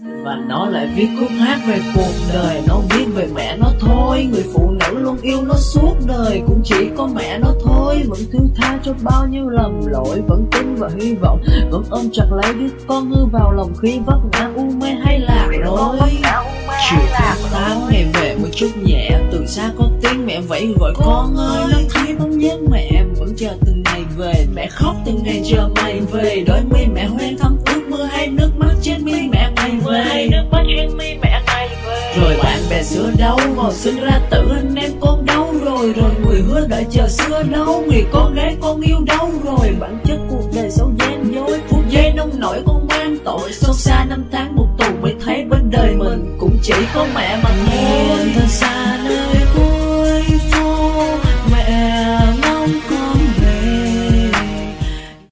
Và nó lại viết khúc hát về cuộc đời, nó viết về mẹ nó thôi. Người phụ nữ luôn yêu nó suốt đời, cũng chỉ có mẹ nó thôi. Vẫn thứ tha cho bao nhiêu lầm lỗi, vẫn tin và hy vọng, vẫn ôm chặt lấy đứa con hư vào lòng khi vấp ngã u mê hay lạc lối. Chiều tháng 8 ngày về một chút nhẹ, từ xa có tiếng mẹ vẫy gọi con ơi. Nó thấy bóng dáng mẹ vẫn chờ từng ngày về, mẹ khóc từng ngày chờ mày về. Đôi mi mẹ hoen thấm ướt mưa hay nước mắt trên mi mẹ mày về. Rồi bạn bè xưa đâu, ngồi sinh ra tự anh em con đâu rồi. Rồi người hứa đợi chờ xưa đâu, người con gái con yêu đâu rồi. Bản chất cuộc đời xấu gian dối, phút giây nông nổi con mang tội. Xót xa năm tháng một tù mới thấy bên đời mình cũng chỉ có mẹ mà thôi. Nhìn thật xa